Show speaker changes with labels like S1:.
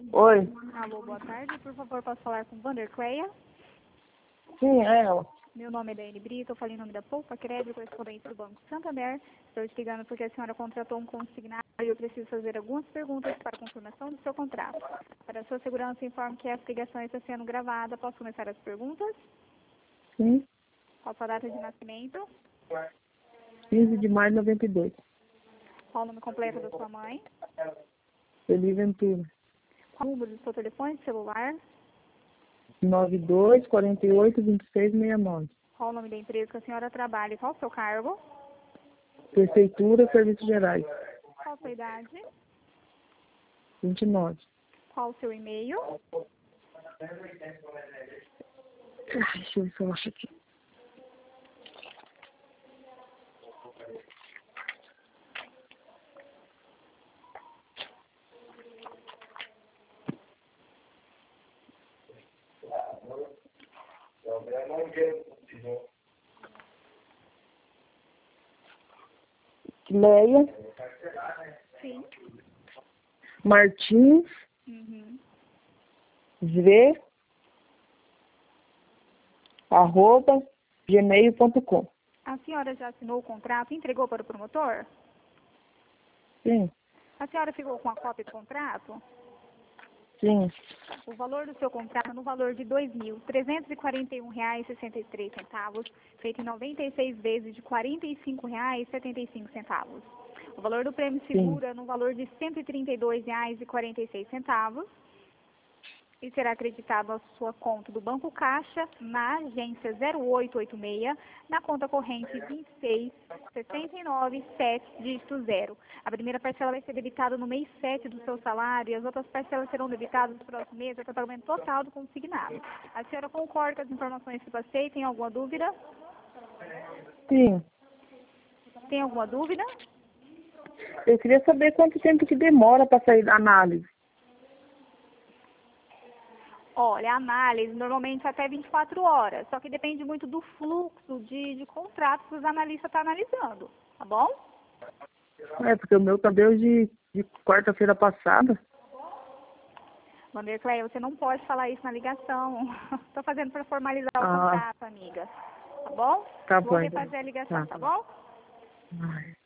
S1: Oi.
S2: Alô, boa tarde. Por favor, posso falar com Vandercleia?
S1: Sim, é ela.
S2: Meu nome é Daiane Brito, eu falei em nome da Poupa Crédito, correspondente do Banco Santander. Estou te ligando porque a senhora contratou um consignado e eu preciso fazer algumas perguntas para a confirmação do seu contrato. Para a sua segurança, informo que essa ligação está sendo gravada. Posso começar as perguntas?
S1: Sim.
S2: Qual a sua data de nascimento?
S1: 15 de maio de 92.
S2: Qual o nome completo da sua mãe?
S1: Feliz Ventura.
S2: Qual o número do seu telefone celular?
S1: 92 48 26 69.
S2: Qual o nome da empresa que a senhora trabalha e qual o seu cargo?
S1: Prefeitura, Serviços Gerais.
S2: Qual a sua idade?
S1: 29.
S2: Qual o seu e-mail?
S1: Deixa eu ver se eu acho aqui. Leia
S2: Sim.
S1: Martins V @gmail.com.
S2: A senhora já assinou o contrato e entregou para o promotor?
S1: Sim,
S2: A senhora ficou com a cópia do contrato?
S1: sim,
S2: O valor do seu contrato é no valor de R$ 2.341,63, feito em 96 vezes de R$ 45,75. O valor do prêmio seguro é no valor de R$ 132,46 e será acreditado à sua conta do Banco Caixa, na agência 0886, na conta corrente 26697, dígito 0. A primeira parcela vai ser debitada no mês 7 do seu salário e as outras parcelas serão debitadas no próximo mês até o pagamento total do consignado. A senhora concorda com as informações que passei? Tem alguma dúvida?
S1: sim.
S2: Tem alguma dúvida?
S1: Eu queria saber quanto tempo que demora para sair da análise.
S2: Olha, a análise normalmente até 24 horas, só que depende muito do fluxo de contratos que os analistas estão analisando, tá bom?
S1: É, porque o meu tá desde de quarta-feira passada.
S2: Vandercleia, você não pode falar isso na ligação. Estou fazendo para formalizar o
S1: Ah,
S2: contrato, amiga. Tá bom?
S1: tá
S2: Vou
S1: bom, então.
S2: refazer a ligação,
S1: Tá.
S2: tá bom?
S1: Ai.